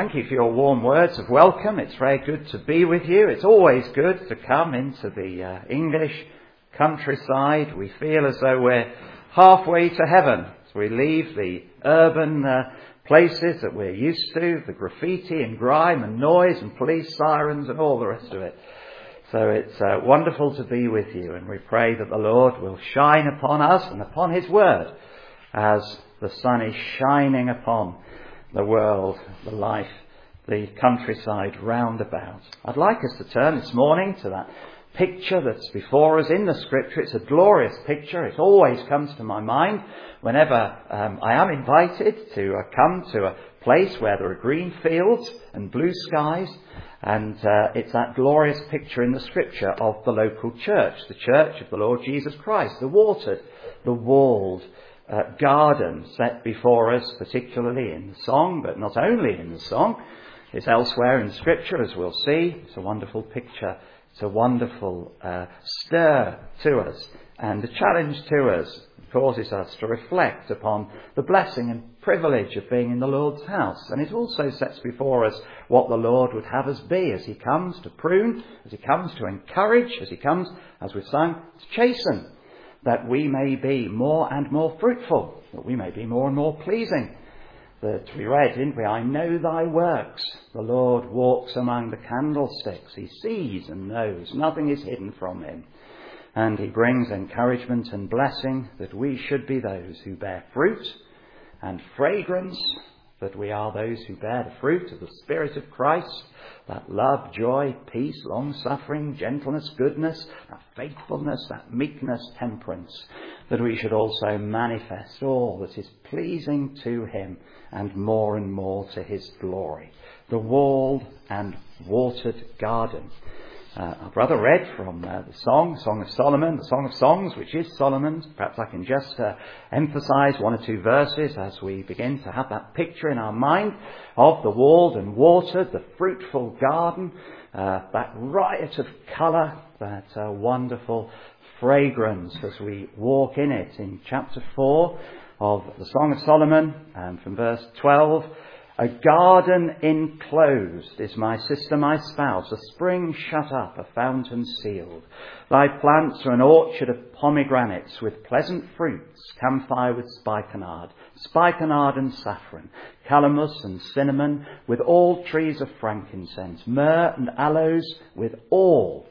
thank you for your warm words of welcome. It's very good to be with you. It's always good to come into the English countryside. We feel as though we're halfway to heaven. So we leave the urban places that we're used to, the graffiti and grime and noise and police sirens and all the rest of it. So it's wonderful to be with you, and we pray that the Lord will shine upon us and upon his word as the sun is shining upon the world, the life, the countryside round about. I'd like us to turn this morning to that picture that's before us in the scripture. It's a glorious picture. It always comes to my mind whenever I am invited to come to a place where there are green fields and blue skies. And it's that glorious picture in the scripture of the local church, the church of the Lord Jesus Christ, the watered, the walled garden set before us, particularly in the song, but not only in the song. It's elsewhere in Scripture, as we'll see. It's a wonderful picture. It's a wonderful stir to us, and a challenge to us. It causes us to reflect upon the blessing and privilege of being in the Lord's house. And it also sets before us what the Lord would have us be as he comes to prune, as he comes to encourage, as he comes, as we've sung, to chasten, that we may be more and more fruitful, that we may be more and more pleasing. That we read, didn't we? I know thy works. The Lord walks among the candlesticks. He sees and knows. Nothing is hidden from him. And he brings encouragement and blessing that we should be those who bear fruit and fragrance, that we are those who bear the fruit of the Spirit of Christ, that love, joy, peace, long-suffering, gentleness, goodness, that faithfulness, that meekness, temperance, that we should also manifest all that is pleasing to him and more to his glory. The walled and watered garden. Our brother read from the Song of Solomon, the Song of Songs, which is Solomon's. Perhaps I can just emphasise one or two verses as we begin to have that picture in our mind of the walled and watered, the fruitful garden, that riot of colour, that wonderful fragrance as we walk in it. In chapter 4 of the Song of Solomon, and from verse 12, a garden enclosed is my sister, my spouse, a spring shut up, a fountain sealed. Thy plants are an orchard of pomegranates with pleasant fruits, camphire with spikenard and saffron, calamus and cinnamon, with all trees of frankincense, myrrh and aloes, with all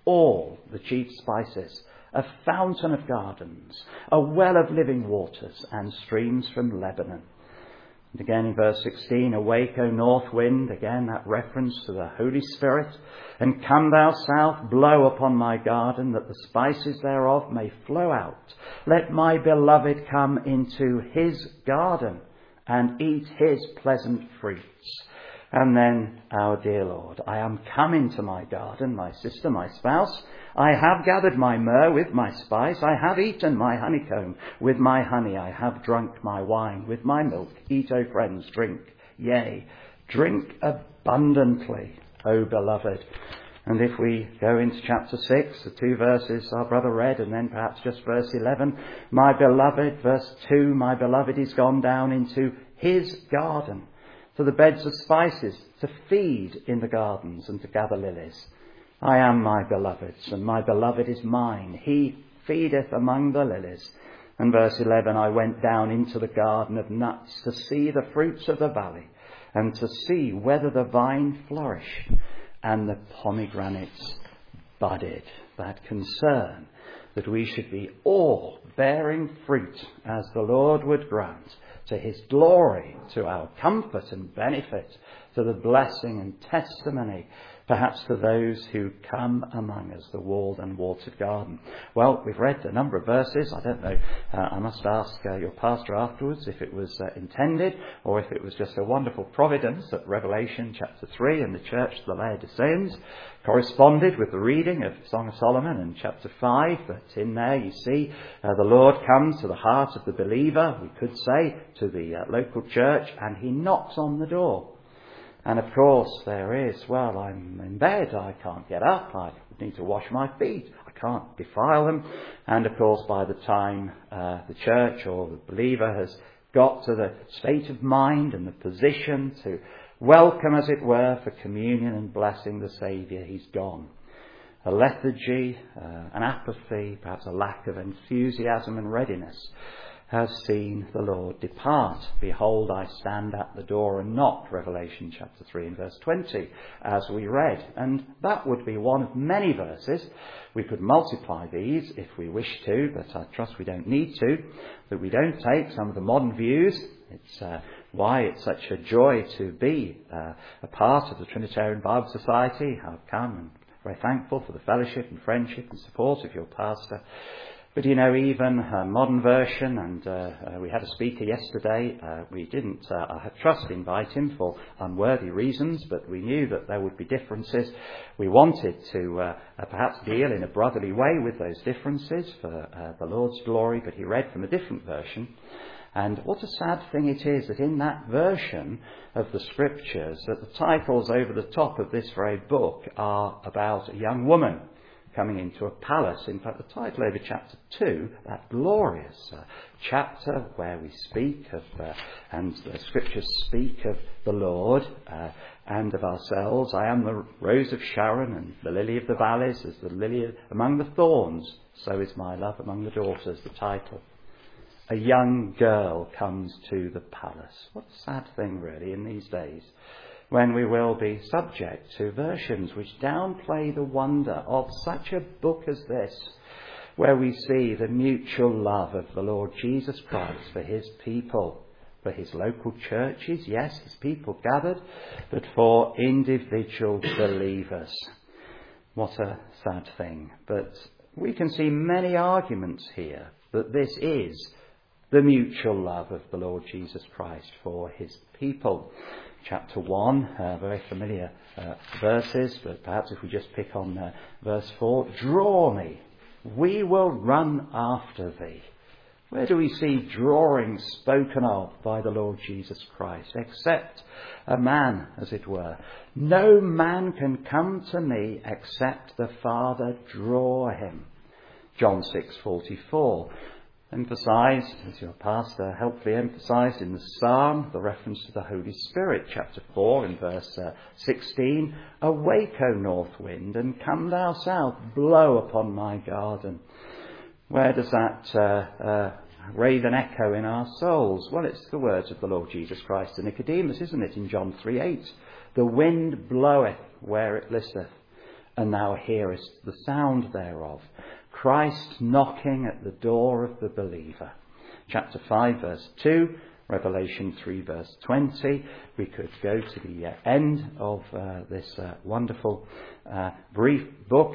the chief spices, a fountain of gardens, a well of living waters, and streams from Lebanon. And again in verse 16, awake, O north wind, again that reference to the Holy Spirit, and come thou south, blow upon my garden, that the spices thereof may flow out. Let my beloved come into his garden, and eat his pleasant fruits. And then our dear Lord, I am come into my garden, my sister, my spouse. I have gathered my myrrh with my spice. I have eaten my honeycomb with my honey. I have drunk my wine with my milk. Eat, O friends, drink. Yea, drink abundantly, O beloved. And if we go into chapter 6, the two verses our brother read, and then perhaps just verse 11, my beloved, verse 2, my beloved is gone down into his garden, to the beds of spices, to feed in the gardens and to gather lilies. I am my beloved's, and my beloved is mine. He feedeth among the lilies. And verse 11, I went down into the garden of nuts to see the fruits of the valley, and to see whether the vine flourished and the pomegranates budded. That concern that we should be all bearing fruit as the Lord would grant, to his glory, to our comfort and benefit, to the blessing and testimony, perhaps to those who come among us, the walled and watered garden. Well, we've read a number of verses. I don't know, I must ask your pastor afterwards if it was intended or if it was just a wonderful providence that Revelation chapter 3 and the church to the Laodiceans corresponded with the reading of Song of Solomon in chapter 5. But in there you see the Lord comes to the heart of the believer, we could say, to the local church, and he knocks on the door. And of course there is, well, I'm in bed, I can't get up, I need to wash my feet, I can't defile them. And of course by the time the church or the believer has got to the state of mind and the position to welcome, as it were, for communion and blessing the Saviour. He's gone. A lethargy, an apathy, perhaps a lack of enthusiasm and readiness has seen the Lord depart. Behold, I stand at the door and knock, Revelation chapter 3 and verse 20, as we read. And that would be one of many verses. We could multiply these if we wish to, but I trust we don't need to, that we don't take some of the modern views. It's why it's such a joy to be a part of the Trinitarian Bible Society. I've come and very thankful for the fellowship and friendship and support of your pastor. But even a modern version, and we had a speaker yesterday, we didn't, I trust, invite him for unworthy reasons, but we knew that there would be differences. We wanted to perhaps deal in a brotherly way with those differences for the Lord's glory, but he read from a different version. And what a sad thing it is that in that version of the Scriptures, that the titles over the top of this very book are about a young woman coming into a palace. In fact, the title over chapter 2, that glorious chapter where we speak of, and the Scriptures speak of the Lord and of ourselves. I am the rose of Sharon and the lily of the valleys, as the lily among the thorns, so is my love among the daughters, the title. A young girl comes to the palace. What a sad thing, really, in these days, when we will be subject to versions which downplay the wonder of such a book as this, where we see the mutual love of the Lord Jesus Christ for his people, for his local churches, yes, his people gathered, but for individual believers. What a sad thing. But we can see many arguments here that this is the mutual love of the Lord Jesus Christ for his people. Chapter 1, very familiar verses, but perhaps if we just pick on verse 4, draw me, we will run after thee. Where do we see drawing spoken of by the Lord Jesus Christ? Except a man, as it were. No man can come to me except the Father draw him. John 6:44. Emphasised, as your pastor helpfully emphasised in the psalm, the reference to the Holy Spirit, chapter 4 in verse 16. Awake, O north wind, and come thou south, blow upon my garden. Where does that raven echo in our souls? Well, it's the words of the Lord Jesus Christ to Nicodemus, isn't it, in John 3:8. The wind bloweth where it listeth, and thou hearest the sound thereof. Christ knocking at the door of the believer. Chapter 5 verse 2, Revelation 3 verse 20. We could go to the end of this wonderful brief book.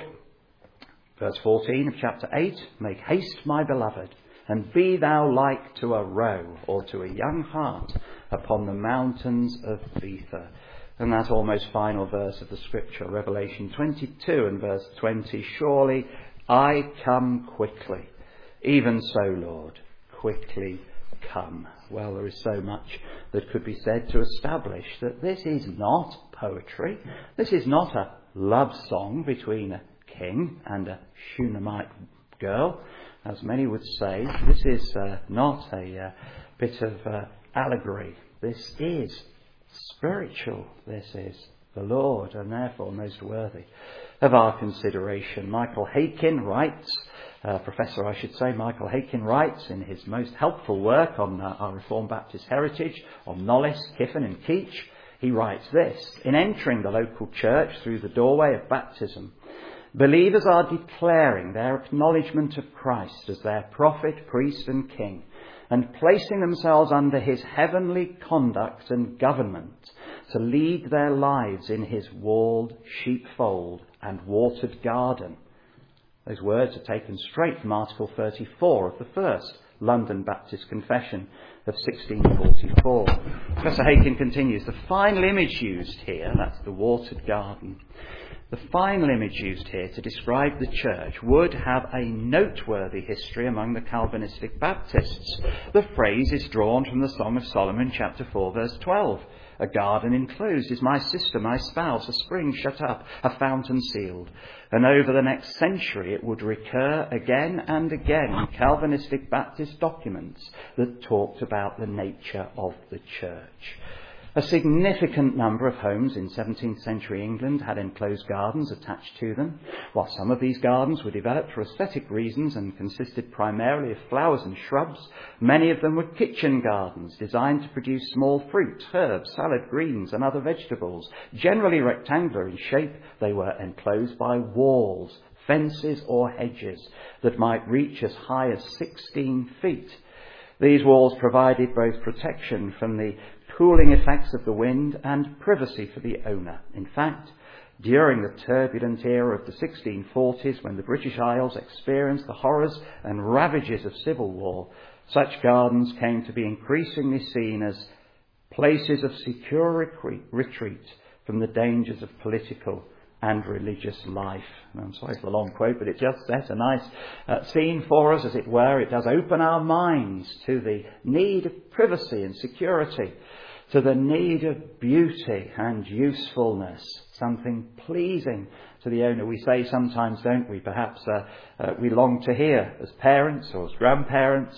Verse 14 of chapter 8, make haste, my beloved, and be thou like to a roe or to a young hart upon the mountains of Bether. And that almost final verse of the Scripture, Revelation 22 and verse 20, surely I come quickly. Even so, Lord, quickly come. Well, there is so much that could be said to establish that this is not poetry. This is not a love song between a king and a Shunammite girl, as many would say. This is not a bit of allegory. This is spiritual. This is the Lord, and therefore most worthy of our consideration. Michael Haykin writes, Professor Michael Haykin writes in his most helpful work on our Reformed Baptist heritage, on Knollys, Kiffin and Keach, he writes this: in entering the local church through the doorway of baptism, believers are declaring their acknowledgement of Christ as their prophet, priest and king, and placing themselves under his heavenly conduct and government to lead their lives in his walled sheepfold and watered garden. Those words are taken straight from Article 34 of the First London Baptist Confession of 1644. Professor Haykin continues, the final image used here, that's the watered garden, the final image used here to describe the church would have a noteworthy history among the Calvinistic Baptists. The phrase is drawn from the Song of Solomon, chapter 4, verse 12. A garden enclosed is my sister, my spouse, a spring shut up, a fountain sealed. And over the next century it would recur again and again in Calvinistic Baptist documents that talked about the nature of the church. A significant number of homes in 17th century England had enclosed gardens attached to them. While some of these gardens were developed for aesthetic reasons and consisted primarily of flowers and shrubs, many of them were kitchen gardens designed to produce small fruit, herbs, salad greens and other vegetables. Generally rectangular in shape, they were enclosed by walls, fences or hedges that might reach as high as 16 feet. These walls provided both protection from the cooling effects of the wind and privacy for the owner. In fact, during the turbulent era of the 1640s, when the British Isles experienced the horrors and ravages of civil war, such gardens came to be increasingly seen as places of secure retreat from the dangers of political and religious life. And I'm sorry for the long quote, but it just sets a nice scene for us, as it were. It does open our minds to the need of privacy and security, to the need of beauty and usefulness, something pleasing to the owner. We say sometimes, don't we, perhaps we long to hear as parents or as grandparents,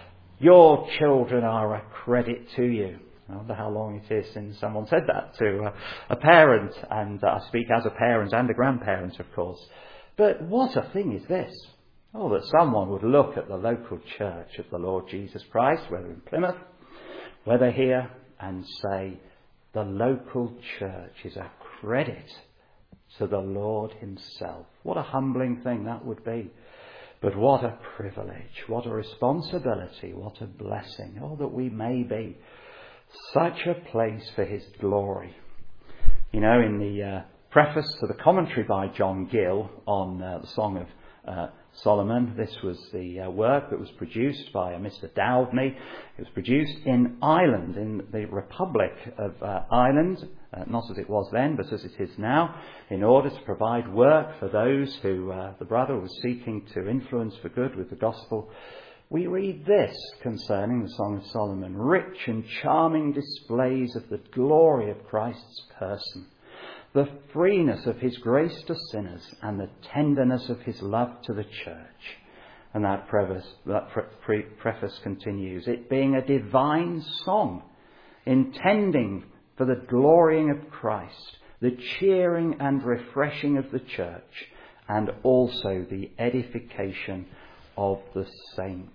your children are a credit to you. I wonder how long it is since someone said that to a parent, and I speak as a parent and a grandparent, of course. But what a thing is this? Oh, that someone would look at the local church of the Lord Jesus Christ, whether in Plymouth, whether here, and say, the local church is a credit to the Lord himself. What a humbling thing that would be. But what a privilege, what a responsibility, what a blessing. Oh, that we may be such a place for his glory. You know, in the preface to the commentary by John Gill on the Song of Solomon, this was the work that was produced by Mr. Dowdney. It was produced in Ireland, in the Republic of Ireland, not as it was then, but as it is now, in order to provide work for those who the brother was seeking to influence for good with the gospel. We read this concerning the Song of Solomon: rich and charming displays of the glory of Christ's person, the freeness of his grace to sinners, and the tenderness of his love to the church. And that preface continues, it being a divine song, intending for the glorying of Christ, the cheering and refreshing of the church, and also the edification of the saints.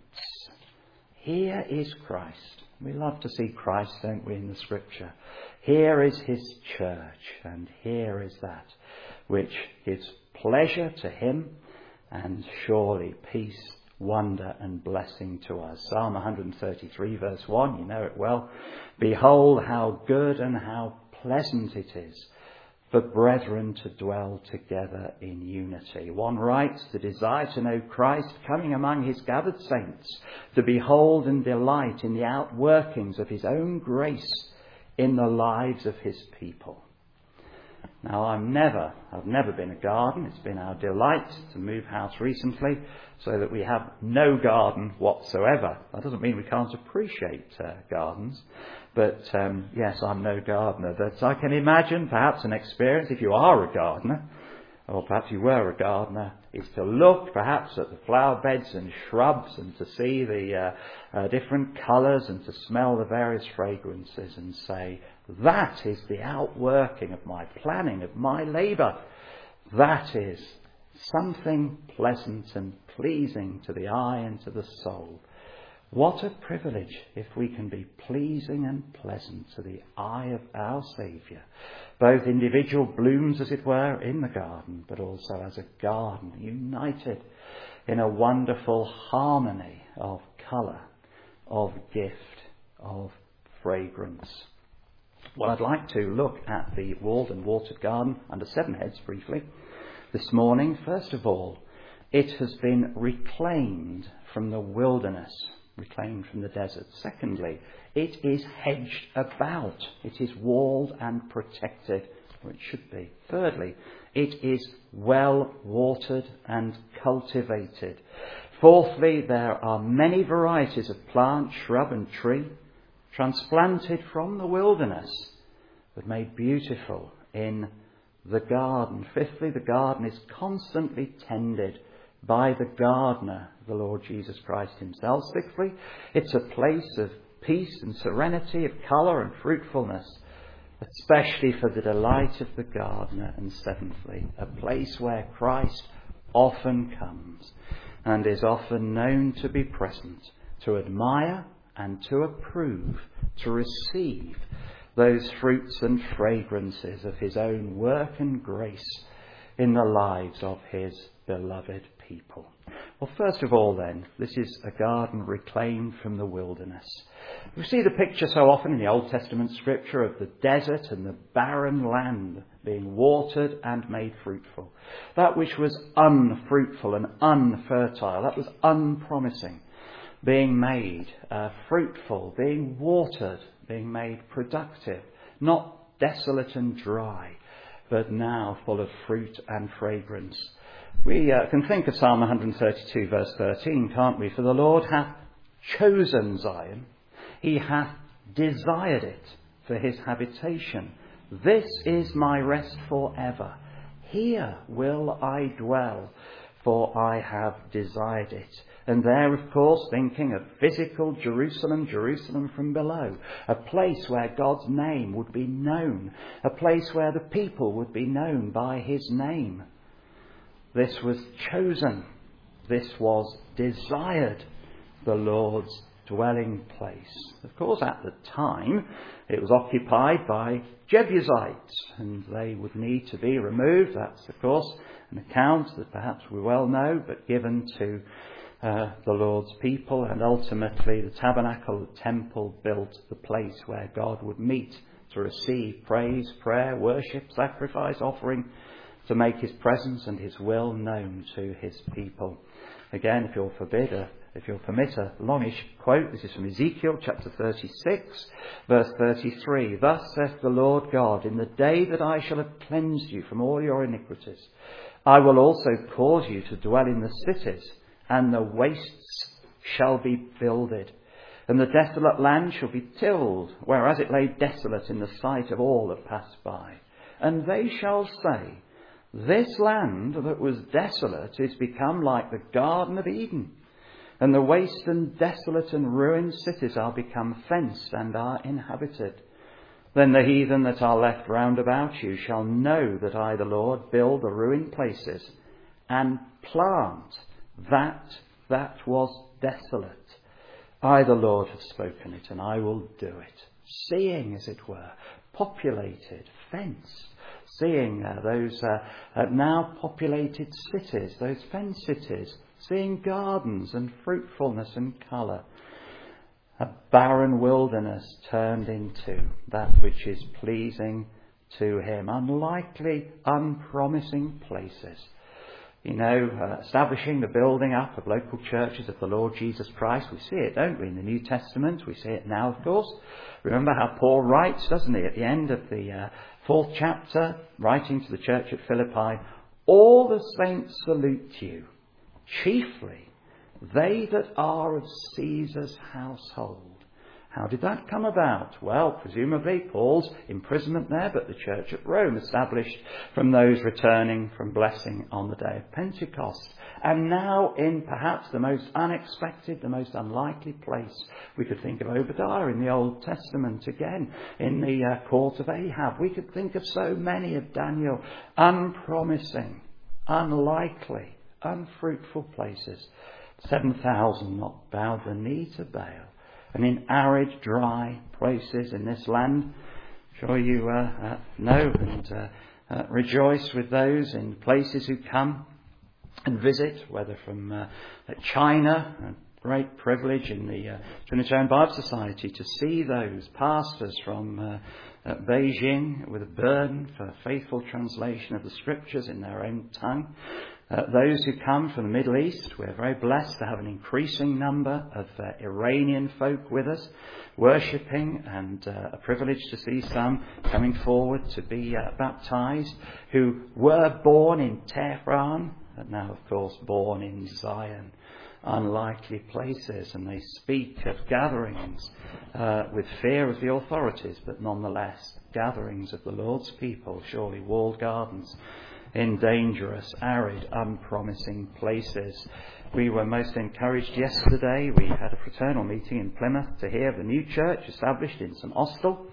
Here is Christ. We love to see Christ, don't we, in the scripture. Here is his church, and here is that which gives pleasure to him and surely peace, wonder and blessing to us. Psalm 133 verse 1, you know it well. Behold how good and how pleasant it is for brethren to dwell together in unity. One writes, the desire to know Christ coming among his gathered saints, to behold and delight in the outworkings of his own grace in the lives of his people. Now, I've never been a garden. It's been our delight to move house recently so that we have no garden whatsoever. That doesn't mean we can't appreciate gardens. But yes, I'm no gardener. But I can imagine perhaps an experience, if you are a gardener, or perhaps you were a gardener, is to look perhaps at the flower beds and shrubs and to see the different colours and to smell the various fragrances and say, that is the outworking of my planning, of my labour. That is something pleasant and pleasing to the eye and to the soul. What a privilege if we can be pleasing and pleasant to the eye of our Saviour. Both individual blooms, as it were, in the garden, but also as a garden united in a wonderful harmony of colour, of gift, of fragrance. Well, I'd like to look at the walled and watered garden under 7 heads briefly this morning. First of all, it has been reclaimed from the wilderness, reclaimed from the desert. Secondly, it is hedged about. It is walled and protected, or it should be. Thirdly, it is well watered and cultivated. Fourthly, there are many varieties of plant, shrub and tree transplanted from the wilderness but made beautiful in the garden. Fifthly, the garden is constantly tended by the gardener, the Lord Jesus Christ himself. Sixthly, it's a place of peace and serenity, of colour and fruitfulness. especially for the delight of the gardener, and seventhly, a place where Christ often comes and is often known to be present, to admire and to approve, to receive those fruits and fragrances of his own work and grace in the lives of his beloved people. Well, first of all then, this is a garden reclaimed from the wilderness. We see the picture so often in the Old Testament scripture of the desert and the barren land being watered and made fruitful. That which was unfruitful and unfertile, that was unpromising, being made fruitful, being watered, being made productive, not desolate and dry, but now full of fruit and fragrance. We can think of Psalm 132 verse 13, can't we? For the Lord hath chosen Zion, he hath desired it for his habitation. This is my rest forever. Here will I dwell, for I have desired it. And there, of course, thinking of physical Jerusalem, Jerusalem from below, a place where God's name would be known, a place where the people would be known by his name. This was chosen. This was desired, the Lord's dwelling place. Of course, at the time, it was occupied by Jebusites, and they would need to be removed. That's, of course, an account that perhaps we well know, but given to the Lord's people, and ultimately the tabernacle, the temple, built the place where God would meet to receive praise, prayer, worship, sacrifice, offering, to make his presence and his will known to his people. Again, if you'll permit a longish quote, this is from Ezekiel chapter 36, verse 33. Thus saith the Lord God, in the day that I shall have cleansed you from all your iniquities, I will also cause you to dwell in the cities, and the wastes shall be builded, and the desolate land shall be tilled, whereas it lay desolate in the sight of all that passed by. And they shall say, this land that was desolate is become like the Garden of Eden, and the waste and desolate and ruined cities are become fenced and are inhabited. Then the heathen that are left round about you shall know that I, the Lord, build the ruined places and plant that was desolate. I, the Lord, have spoken it, and I will do it. Seeing, as it were, populated, fenced, seeing those now populated cities, those fenced cities, seeing gardens and fruitfulness and colour. A barren wilderness turned into that which is pleasing to him. Unlikely, unpromising places. You know, establishing the building up of local churches of the Lord Jesus Christ. We see it, don't we, in the New Testament? We see it now, of course. Remember how Paul writes, doesn't he, at the end of the 4th chapter, writing to the church at Philippi, all the saints salute you, chiefly they that are of Caesar's household. How did that come about? Well, presumably Paul's imprisonment there, but the church at Rome established from those returning from blessing on the day of Pentecost. And now in perhaps the most unexpected, the most unlikely place, we could think of Obadiah in the Old Testament again, in the court of Ahab. We could think of so many of Daniel, unpromising, unlikely, unfruitful places. 7,000 not bowed the knee to Baal. And in arid, dry places in this land, sure you know and rejoice with those in places who come and visit, whether from China, a great privilege in the Trinitarian Bible Society to see those pastors from Beijing with a burden for faithful translation of the scriptures in their own tongue. Those who come from the Middle East, we're very blessed to have an increasing number of Iranian folk with us, worshipping, and a privilege to see some coming forward to be baptized, who were born in Tehran, but now, of course, born in Zion. Unlikely places, and they speak of gatherings with fear of the authorities, but nonetheless, gatherings of the Lord's people, surely walled gardens, in dangerous, arid, unpromising places. We were most encouraged yesterday. We had a fraternal meeting in Plymouth to hear of the new church established in St Austell,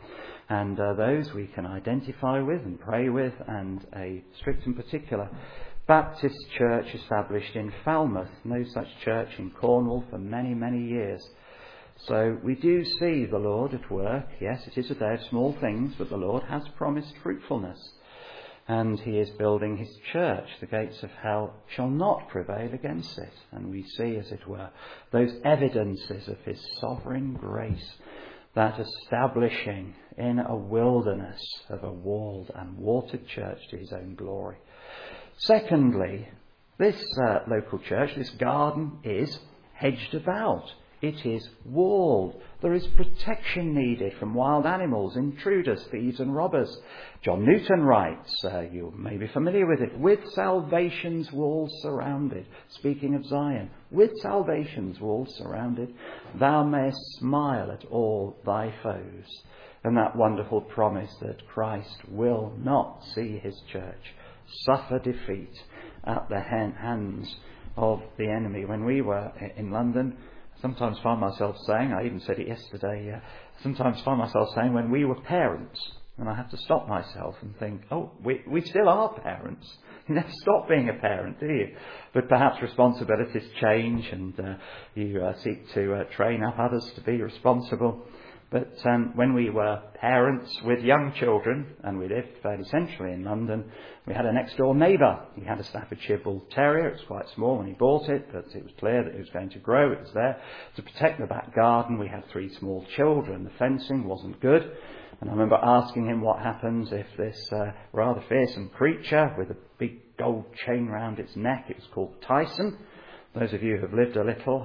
And those we can identify with and pray with, and a strict and particular Baptist church established in Falmouth. No such church in Cornwall for many, many years. So we do see the Lord at work. Yes, it is a day of small things, but the Lord has promised fruitfulness. And he is building his church. The gates of hell shall not prevail against it. And we see, as it were, those evidences of his sovereign grace, that establishing in a wilderness of a walled and watered church to his own glory. Secondly, this local church, this garden, is hedged about. It is walled. There is protection needed from wild animals, intruders, thieves and robbers. John Newton writes, you may be familiar with it, with salvation's walls surrounded, speaking of Zion, with salvation's walls surrounded, thou mayest smile at all thy foes. And that wonderful promise that Christ will not see his church suffer defeat at the hands of the enemy. When we were in London, sometimes find myself saying, I even said it yesterday, sometimes find myself saying when we were parents, and I have to stop myself and think, we still are parents. You never stop being a parent, do you? But perhaps responsibilities change and you seek to train up others to be responsible. But when we were parents with young children, and we lived fairly centrally in London, we had a next door neighbour. He had a Staffordshire Bull Terrier. It was quite small when he bought it, but it was clear that it was going to grow. It was there to protect the back garden. We had 3 small children. The fencing wasn't good. And I remember asking him what happens if this rather fearsome creature with a big gold chain round its neck, it was called Tyson. Those of you who have lived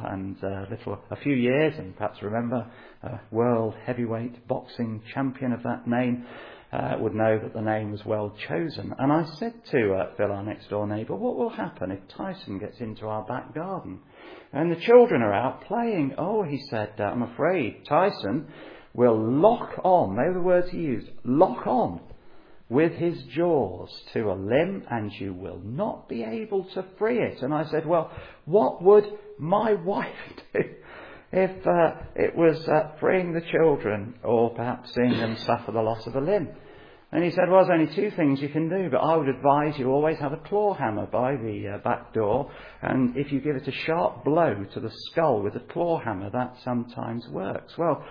a few years and perhaps remember a world heavyweight boxing champion of that name would know that the name was well chosen. And I said to Phil, our next door neighbour, what will happen if Tyson gets into our back garden? And the children are out playing. Oh, he said, I'm afraid Tyson will lock on, they were the words he used, lock on with his jaws to a limb, and you will not be able to free it. And I said, well, what would my wife do if it was freeing the children, or perhaps seeing them suffer the loss of a limb? And he said, well, there's only 2 things you can do, but I would advise you always have a claw hammer by the back door, and if you give it a sharp blow to the skull with a claw hammer, that sometimes works. Well,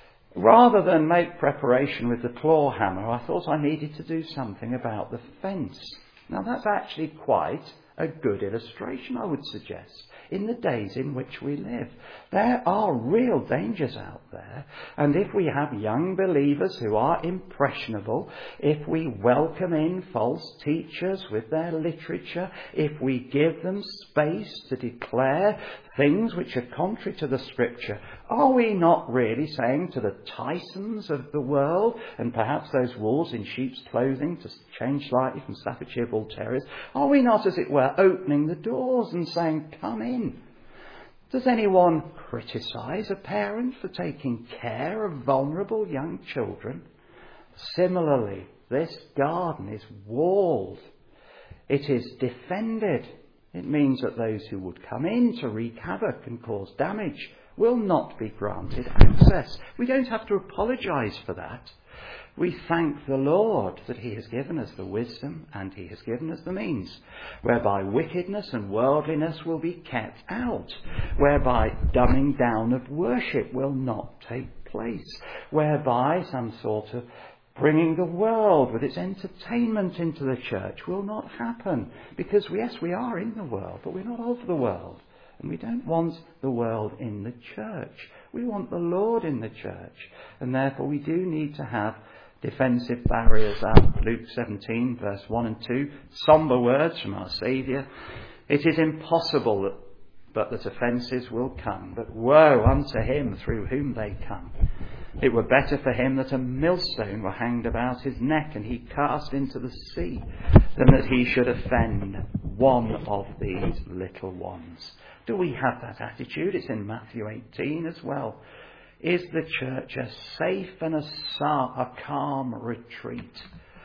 rather than make preparation with the claw hammer, I thought I needed to do something about the fence. Now, that's actually quite a good illustration, I would suggest, in the days in which we live. There are real dangers out there, and if we have young believers who are impressionable, if we welcome in false teachers with their literature, if we give them space to declare things which are contrary to the Scripture, are we not really saying to the Tysons of the world, and perhaps those wolves in sheep's clothing, to change slightly from Staffordshire Bull Terriers, are we not, as it were, opening the doors and saying, come in? Does anyone criticise a parent for taking care of vulnerable young children? Similarly, this garden is walled. It is defended. It means that those who would come in to wreak havoc and cause damage will not be granted access. We don't have to apologise for that. We thank the Lord that he has given us the wisdom and he has given us the means whereby wickedness and worldliness will be kept out, whereby dumbing down of worship will not take place, whereby some sort of bringing the world with its entertainment into the church will not happen. Because, yes, we are in the world, but we're not of the world. And we don't want the world in the church. We want the Lord in the church. And therefore we do need to have defensive barriers up. Luke 17, verse 1 and 2, sombre words from our Saviour. It is impossible but that offences will come, but woe unto him through whom they come. It were better for him that a millstone were hanged about his neck and he cast into the sea, than that he should offend one of these little ones. Do we have that attitude? It's in Matthew 18 as well. Is the church a safe and a calm retreat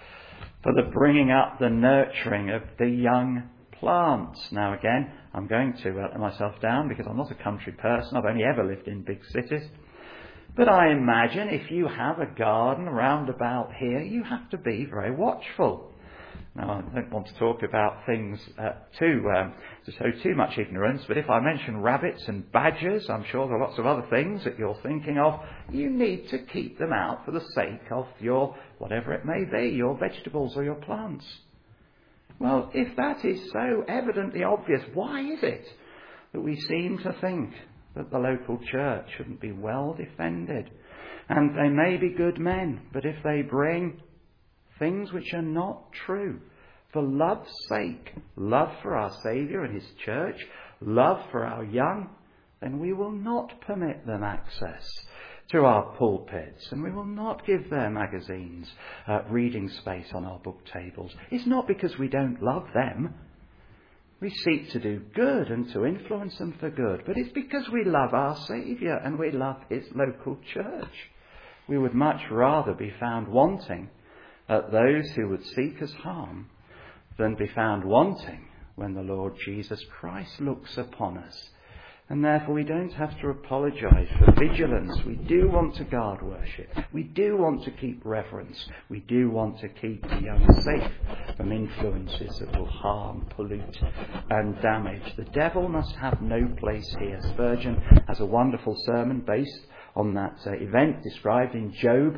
for the bringing up, the nurturing of the young plants? Now again, I'm going to let myself down because I'm not a country person. I've only ever lived in big cities. But I imagine if you have a garden round about here, you have to be very watchful. Now, I don't want to talk about things to show too much ignorance, but if I mention rabbits and badgers, I'm sure there are lots of other things that you're thinking of. You need to keep them out for the sake of your, whatever it may be, your vegetables or your plants. Well, if that is so evidently obvious, why is it that we seem to think that the local church shouldn't be well defended? And they may be good men, but if they bring things which are not true, for love's sake, love for our Saviour and his church, love for our young, then we will not permit them access to our pulpits, and we will not give their magazines reading space on our book tables. It's not because we don't love them. We seek to do good and to influence them for good, but it's because we love our Saviour and we love his local church. We would much rather be found wanting at those who would seek us harm than be found wanting when the Lord Jesus Christ looks upon us. And therefore we don't have to apologise for vigilance. We do want to guard worship. We do want to keep reverence. We do want to keep the young safe from influences that will harm, pollute and damage. The devil must have no place here. Spurgeon has a wonderful sermon based on that event described in Job,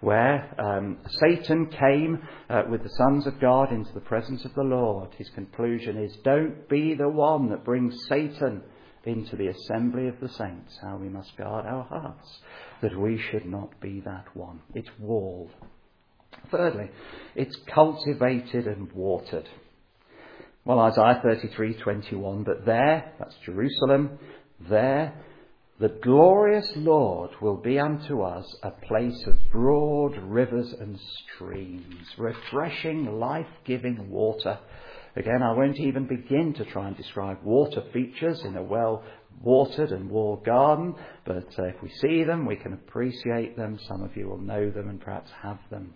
where Satan came with the sons of God into the presence of the Lord. His conclusion is, don't be the one that brings Satan into the assembly of the saints. How we must guard our hearts, that we should not be that one. It's walled. Thirdly, it's cultivated and watered. Well, Isaiah 33:21, but there, that's Jerusalem, there the glorious Lord will be unto us a place of broad rivers and streams, refreshing, life-giving water. Again, I won't even begin to try and describe water features in a well-watered and walled garden, but if we see them, we can appreciate them. Some of you will know them and perhaps have them.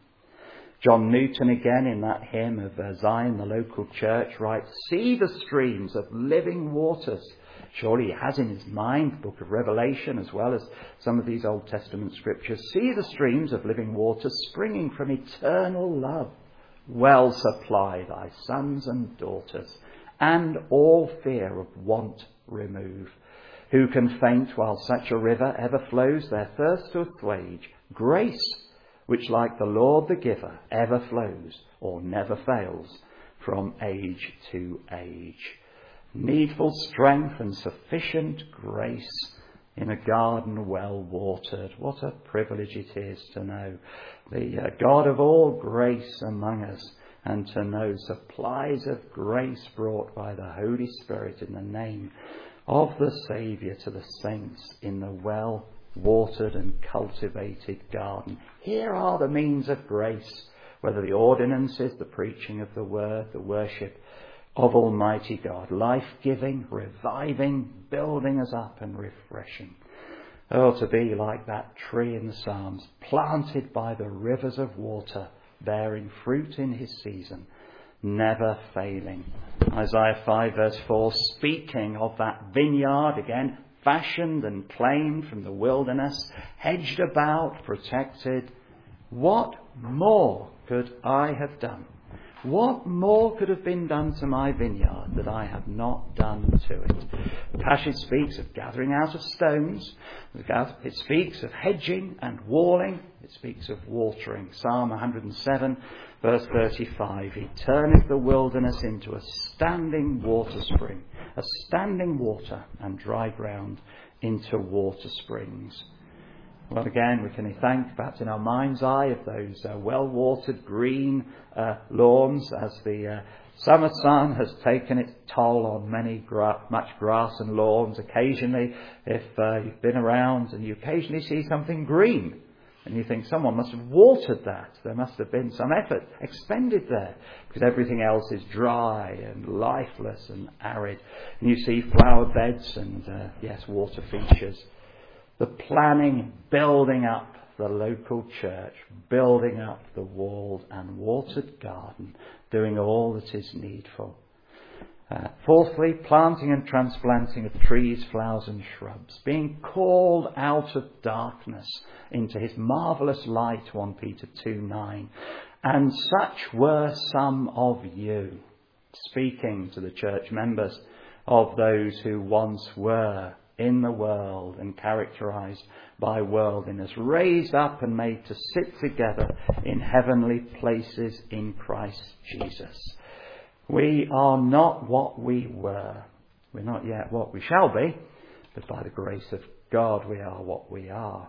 John Newton, again, in that hymn of Zion, the local church, writes, see the streams of living waters. Surely he has in his mind the book of Revelation as well as some of these Old Testament scriptures. See the streams of living waters springing from eternal love. Well supply thy sons and daughters, and all fear of want remove. Who can faint while such a river ever flows their thirst to assuage? Grace, which like the Lord the giver ever flows or never fails from age to age. Needful strength and sufficient grace in a garden well watered. What a privilege it is to know the God of all grace among us, and to know supplies of grace brought by the Holy Spirit in the name of the Saviour to the saints in the well watered and cultivated garden. Here are the means of grace, whether the ordinances, the preaching of the word, the worship of Almighty God, life-giving, reviving, building us up and refreshing. Oh, to be like that tree in the Psalms, planted by the rivers of water, bearing fruit in his season, never failing. Isaiah 5 verse 4, speaking of that vineyard again, fashioned and claimed from the wilderness, hedged about, protected. What more could I have done? What more could have been done to my vineyard that I have not done to it? The passage speaks of gathering out of stones. It speaks of hedging and walling. It speaks of watering. Psalm 107 verse 35. He turneth the wilderness into a standing water spring, a standing water, and dry ground into water springs. Well, again, we can thank, perhaps in our mind's eye, of those well-watered green lawns as the summer sun has taken its toll on much grass and lawns. Occasionally, if you've been around and you occasionally see something green, and you think someone must have watered that. There must have been some effort expended there, because everything else is dry and lifeless and arid. And you see flower beds and, water features. The planning, building up the local church, building up the walled and watered garden, doing all that is needful. Fourthly, planting and transplanting of trees, flowers and shrubs, being called out of darkness into his marvellous light, 1 Peter 2:9. And such were some of you, speaking to the church members of those who once were in the world and characterised by worldliness, raised up and made to sit together in heavenly places in Christ Jesus. We are not what we were. We're not yet what we shall be, but by the grace of God we are what we are.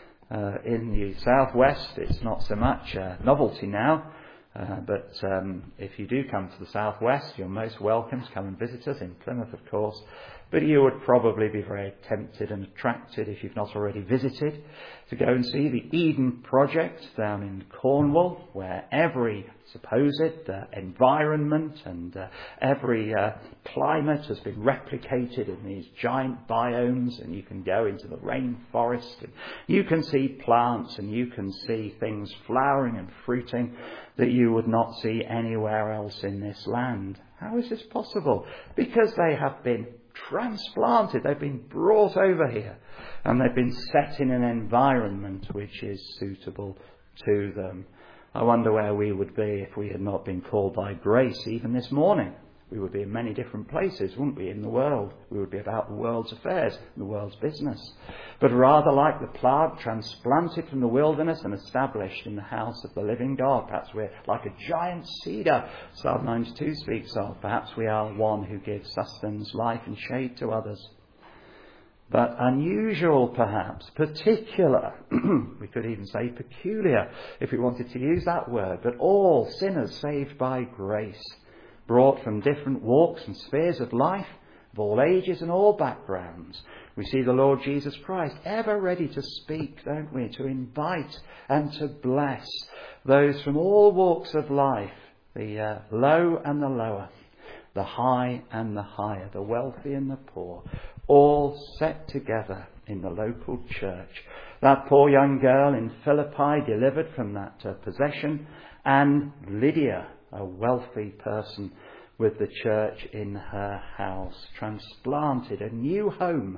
In the southwest it's not so much a novelty now, but if you do come to the southwest, you're most welcome to come and visit us in Plymouth, of course. But you would probably be very tempted and attracted, if you've not already visited, to go and see the Eden Project down in Cornwall, where every supposed environment and every climate has been replicated in these giant biomes, and you can go into the rainforest and you can see plants and you can see things flowering and fruiting that you would not see anywhere else in this land. How is this possible? Because they have been transplanted, they've been brought over here, and they've been set in an environment which is suitable to them. I wonder where we would be if we had not been called by grace even this morning. We would be in many different places, wouldn't we, in the world? We would be about the world's affairs, the world's business. But rather like the plant transplanted from the wilderness and established in the house of the living God. Perhaps we're like a giant cedar, Psalm 92 speaks of. Perhaps we are one who gives sustenance, life and shade to others. But unusual perhaps, particular, we could even say peculiar if we wanted to use that word, but all sinners saved by grace, brought from different walks and spheres of life, of all ages and all backgrounds. We see the Lord Jesus Christ ever ready to speak, don't we, to invite and to bless those from all walks of life, the low and the lower, the high and the higher, the wealthy and the poor, all set together in the local church. That poor young girl in Philippi delivered from that possession, and Lydia, a wealthy person with the church in her house, transplanted, a new home.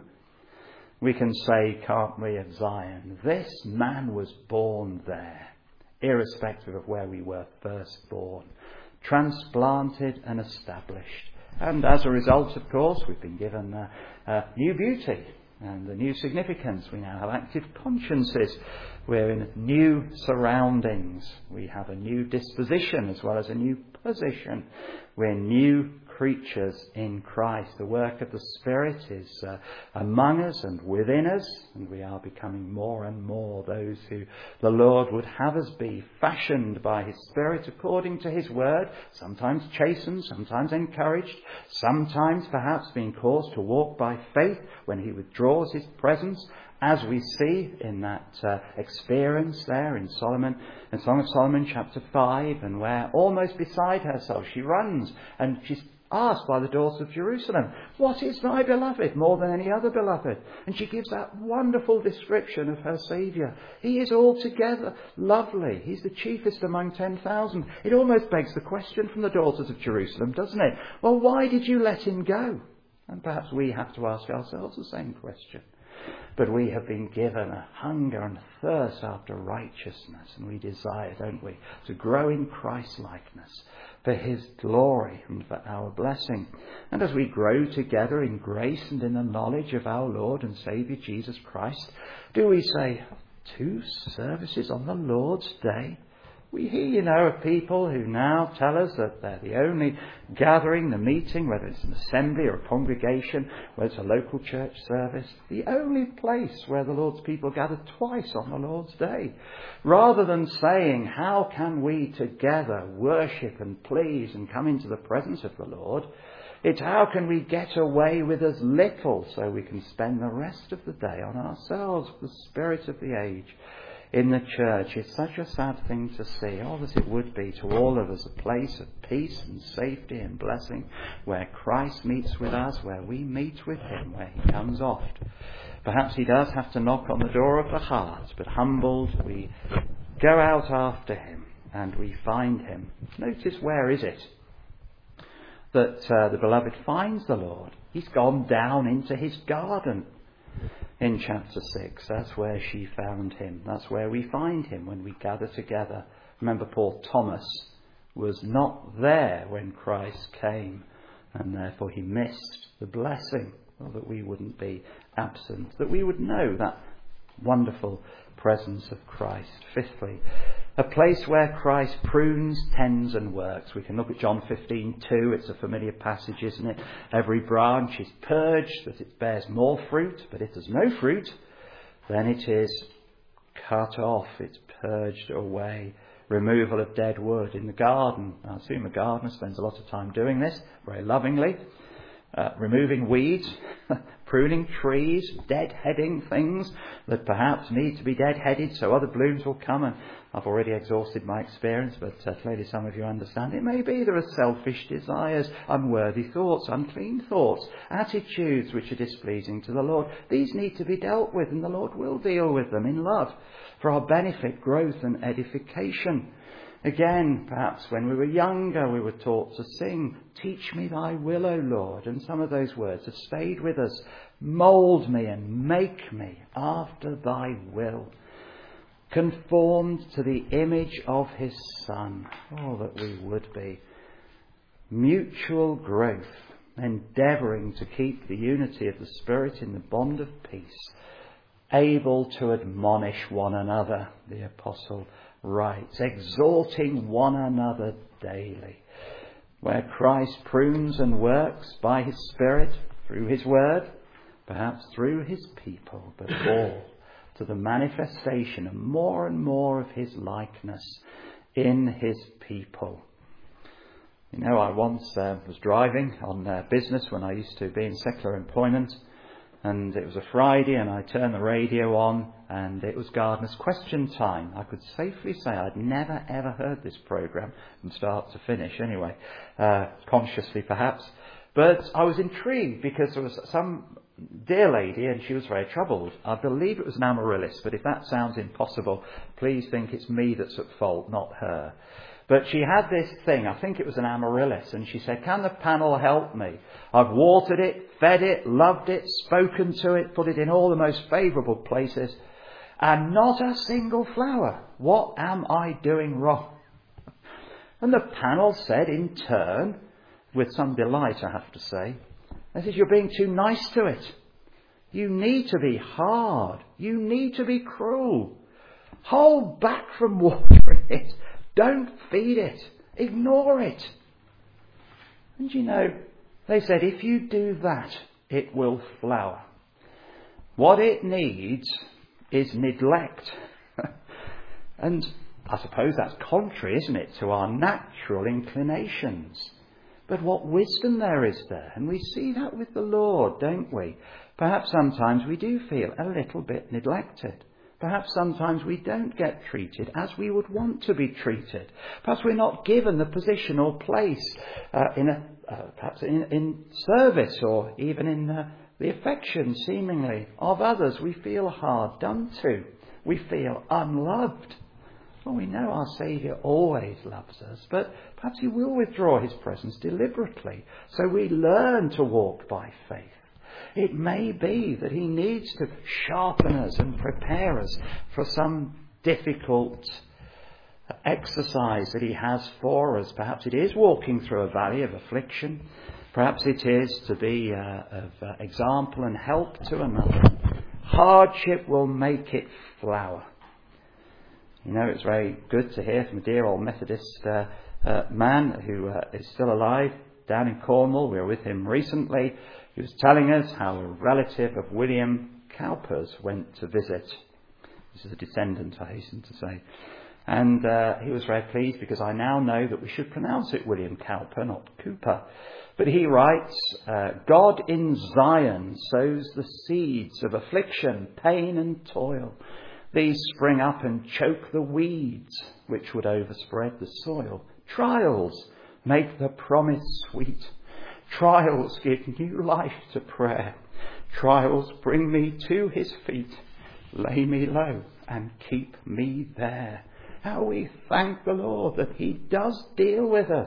We can say, can't we, of Zion, this man was born there, irrespective of where we were first born, transplanted and established. And as a result, of course, we've been given new beauty and a new significance. We now have active consciences. We're in new surroundings. We have a new disposition as well as a new position. We're new creatures in Christ. The work of the Spirit is among us and within us, and we are becoming more and more those who the Lord would have us be, fashioned by his Spirit according to his word, sometimes chastened, sometimes encouraged, sometimes perhaps being caused to walk by faith when he withdraws his presence, as we see in that experience there in Song of Solomon chapter 5, and where almost beside herself she runs and she's asked by the daughters of Jerusalem, what is my beloved more than any other beloved? And she gives that wonderful description of her Saviour. He is altogether lovely. He's the chiefest among 10,000. It almost begs the question from the daughters of Jerusalem, doesn't it? Well, why did you let him go? And perhaps we have to ask ourselves the same question. But we have been given a hunger and thirst after righteousness, and we desire, don't we, to grow in Christ-likeness for his glory and for our blessing. And as we grow together in grace and in the knowledge of our Lord and Saviour Jesus Christ, do we say, 2 services on the Lord's Day? We hear, of people who now tell us that they're the only gathering, the meeting, whether it's an assembly or a congregation, whether it's a local church service, the only place where the Lord's people gather twice on the Lord's Day. Rather than saying, how can we together worship and please and come into the presence of the Lord, it's how can we get away with as little so we can spend the rest of the day on ourselves, the spirit of the age. In the church, it's such a sad thing to see, all as it would be to all of us, a place of peace and safety and blessing, where Christ meets with us, where we meet with him, where he comes oft. Perhaps he does have to knock on the door of the heart, but humbled, we go out after him and we find him. Notice, where is it? that the beloved finds the Lord. He's gone down into his garden in chapter 6. That's where she found him. That's where we find him when we gather together. Remember, Paul Thomas was not there when Christ came, and therefore he missed the blessing, or that we wouldn't be absent, that we would know that wonderful presence of Christ. Fifthly, a place where Christ prunes, tends and works. We can look at John 15:2. It's a familiar passage, isn't it? Every branch is purged that it bears more fruit, but if there's no fruit, then it is cut off. It's purged away. Removal of dead wood in the garden. I assume a gardener spends a lot of time doing this, very lovingly. Removing weeds, pruning trees, deadheading things that perhaps need to be deadheaded so other blooms will come. And I've already exhausted my experience, but clearly some of you understand. It may be there are selfish desires, unworthy thoughts, unclean thoughts, attitudes which are displeasing to the Lord. These need to be dealt with, and the Lord will deal with them in love for our benefit, growth and edification. Again, perhaps when we were younger, we were taught to sing, "Teach me thy will, O Lord." And some of those words have stayed with us. Mould me and make me after thy will, conformed to the image of his Son. Oh, that we would be. Mutual growth, endeavouring to keep the unity of the Spirit in the bond of peace, able to admonish one another, the apostle writes, exhorting one another daily. Where Christ prunes and works by his Spirit, through his word, perhaps through his people, but all to the manifestation and more of his likeness in his people. You know, I once was driving on business when I used to be in secular employment, and it was a Friday, and I turned the radio on, and it was Gardener's Question Time. I could safely say I'd never ever heard this programme from start to finish, anyway, consciously perhaps. But I was intrigued because there was some dear lady, and she was very troubled. I believe it was an amaryllis, but if that sounds impossible, please think it's me that's at fault, not her. But she had this thing, I think it was an amaryllis, and she said, "Can the panel help me? I've watered it, fed it, loved it, spoken to it, put it in all the most favourable places, and not a single flower. What am I doing wrong?" And the panel said in turn, with some delight I have to say, they said, "You're being too nice to it. You need to be hard. You need to be cruel. Hold back from watering it. Don't feed it. Ignore it." And you know, they said, if you do that, it will flower. What it needs is neglect. And I suppose that's contrary, isn't it, to our natural inclinations. But what wisdom there is there. And we see that with the Lord, don't we? Perhaps sometimes we do feel a little bit neglected. Perhaps sometimes we don't get treated as we would want to be treated. Perhaps we're not given the position or place perhaps in service, or even in the affection, seemingly, of others. We feel hard done to. We feel unloved. Well, we know our Saviour always loves us, but perhaps he will withdraw his presence deliberately, so we learn to walk by faith. It may be that he needs to sharpen us and prepare us for some difficult exercise that he has for us. Perhaps it is walking through a valley of affliction. Perhaps it is to be of example and help to another. Hardship will make it flower. You know, it's very good to hear from a dear old Methodist man who is still alive down in Cornwall. We were with him recently. He was telling us how a relative of William Cowper's went to visit. This is a descendant, I hasten to say. And he was very pleased because I now know that we should pronounce it William Cowper, not Cooper. But he writes, "God in Zion sows the seeds of affliction, pain and toil. These spring up and choke the weeds which would overspread the soil. Trials make the promise sweet. Trials give new life to prayer. Trials bring me to his feet. Lay me low and keep me there." How we thank the Lord that he does deal with us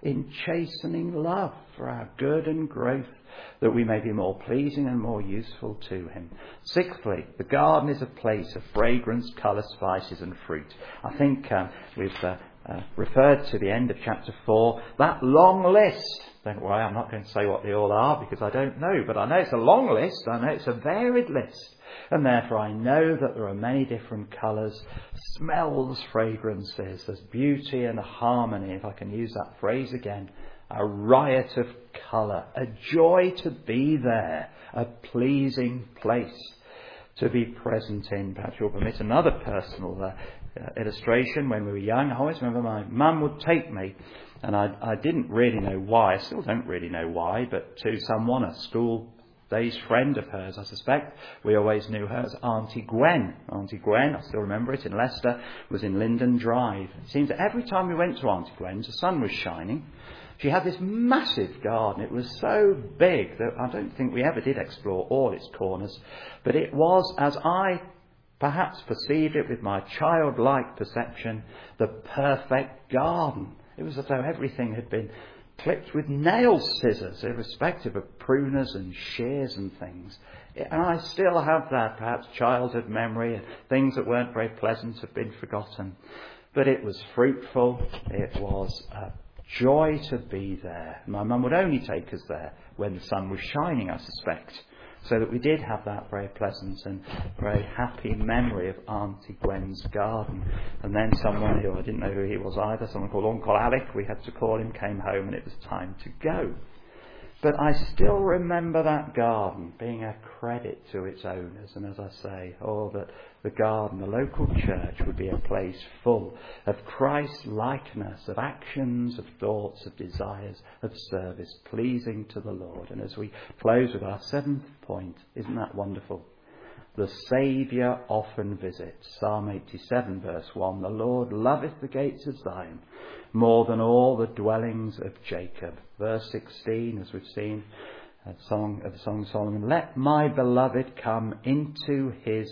in chastening love for our good and growth, that we may be more pleasing and more useful to him. Sixthly, the garden is a place of fragrance, colour, spices and fruit. I think we've referred to the end of chapter 4, that long list. Don't worry, I'm not going to say what they all are because I don't know, but I know it's a long list, I know it's a varied list, and therefore I know that there are many different colours, smells, fragrances, there's beauty and harmony, if I can use that phrase again, a riot of colour, a joy to be there, a pleasing place to be present in. Perhaps you'll permit another personal illustration. When we were young, I always remember my mum would take me, and I didn't really know why, I still don't really know why, but to someone, a school days friend of hers, I suspect, we always knew her as Auntie Gwen. Auntie Gwen, I still remember it, in Leicester, was in Linden Drive. It seems that every time we went to Auntie Gwen's, the sun was shining. She had this massive garden. It was so big that I don't think we ever did explore all its corners, but it was, as I perhaps perceived it with my childlike perception, the perfect garden. It was as though everything had been clipped with nail scissors, irrespective of pruners and shears and things. And I still have that, perhaps, childhood memory, and things that weren't very pleasant have been forgotten. But it was fruitful. It was a joy to be there. My mum would only take us there when the sun was shining, I suspect. So that we did have that very pleasant and very happy memory of Auntie Gwen's garden. And then someone who, I didn't know who he was either, someone called Uncle Alec, we had to call him, came home and it was time to go. But I still remember that garden being a credit to its owners. And as I say, that the garden, the local church, would be a place full of Christ's likeness, of actions, of thoughts, of desires, of service, pleasing to the Lord. And as we close with our seventh point, isn't that wonderful? The Saviour often visits. Psalm 87 verse 1, the Lord loveth the gates of Zion more than all the dwellings of Jacob. Verse 16, as we've seen, the Song of Solomon, let my beloved come into his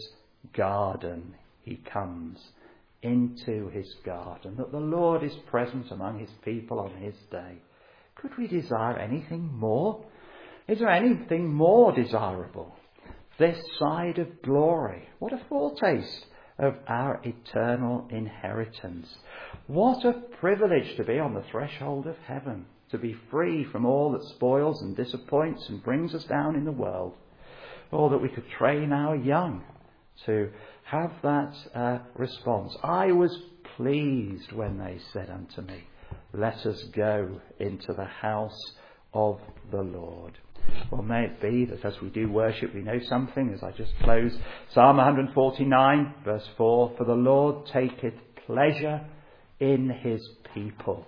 garden. He comes into his garden. That the Lord is present among his people on his day. Could we desire anything more? Is there anything more desirable? This side of glory. What a foretaste of our eternal inheritance. What a privilege to be on the threshold of heaven, to be free from all that spoils and disappoints and brings us down in the world. Or that we could train our young to have that response. I was pleased when they said unto me, let us go into the house of the Lord. Well, may it be that as we do worship, we know something, as I just close. Psalm 149, verse 4, for the Lord taketh pleasure in his people.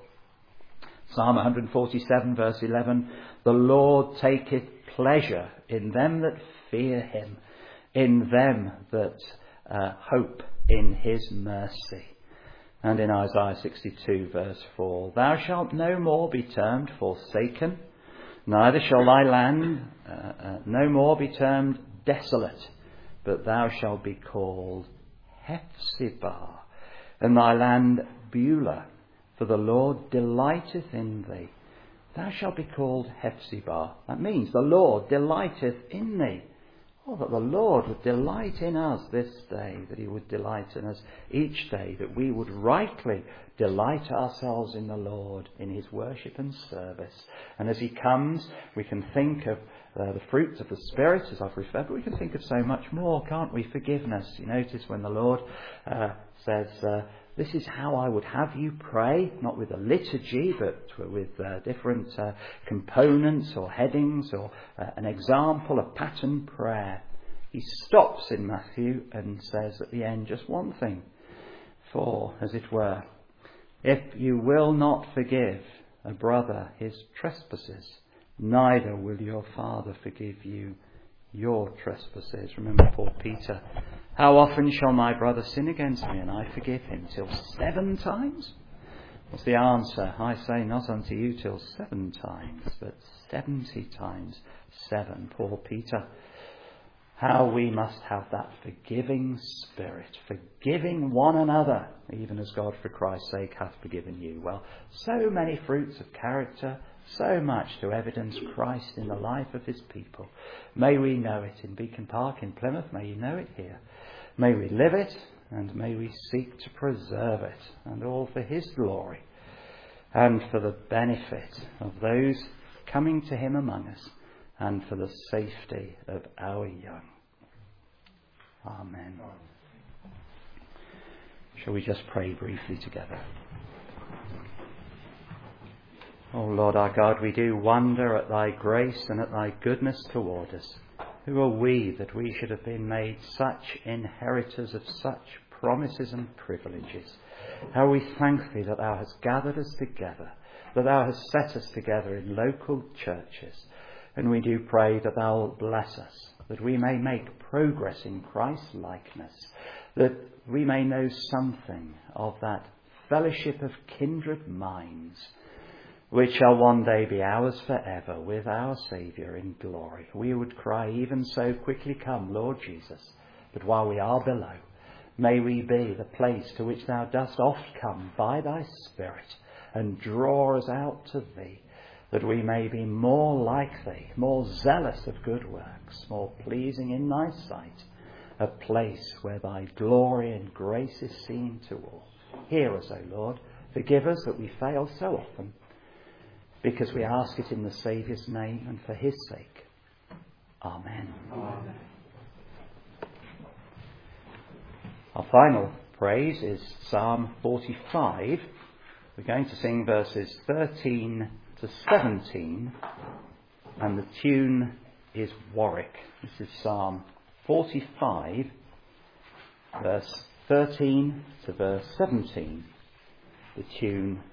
Psalm 147, verse 11, the Lord taketh pleasure in them that fear him, in them that hope in his mercy. And in Isaiah 62, verse 4, thou shalt no more be termed forsaken, neither shall thy land no more be termed desolate, but thou shalt be called Hephzibah, and thy land Beulah, for the Lord delighteth in thee. Thou shalt be called Hephzibah. That means the Lord delighteth in thee. Oh, that the Lord would delight in us this day, that he would delight in us each day, that we would rightly delight ourselves in the Lord, in his worship and service. And as he comes, we can think of the fruits of the Spirit, as I've referred, but we can think of so much more, can't we? Forgiveness. You notice when the Lord says, this is how I would have you pray, not with a liturgy, but with different components or headings or an example, a pattern prayer. He stops in Matthew and says at the end just one thing. For, as it were, if you will not forgive a brother his trespasses, neither will your Father forgive you your trespasses. Remember poor Peter. How often shall my brother sin against me and I forgive him? Till 7 times? What's the answer? I say not unto you till 7 times, but 70 times 7. Poor Peter. how we must have that forgiving spirit, forgiving one another, even as God for Christ's sake hath forgiven you. Well, so many fruits of character, so much to evidence Christ in the life of his people. May we know it in Beacon Park in Plymouth. May you know it here. May we live it, and may we seek to preserve it, and all for his glory and for the benefit of those coming to him among us, and for the safety of our young. Amen. Shall we just pray briefly together? O Lord our God, we do wonder at thy grace and at thy goodness toward us. Who are we that we should have been made such inheritors of such promises and privileges? How we thank thee that thou hast gathered us together, that thou hast set us together in local churches. And we do pray that thou wilt bless us, that we may make progress in Christ's likeness, that we may know something of that fellowship of kindred minds, which shall one day be ours forever with our Saviour in glory. We would cry, even so, quickly come, Lord Jesus. But while we are below, may we be the place to which thou dost oft come by thy Spirit, and draw us out to thee, that we may be more like thee, more zealous of good works, more pleasing in thy sight, a place where thy glory and grace is seen to all. Hear us, O Lord. Forgive us that we fail so often, because we ask it in the Saviour's name and for his sake. Amen. Amen. Our final praise is Psalm 45. We're going to sing verses 13 to 17, and the tune is Warwick. This is Psalm 45, verse 13 to verse 17. The tune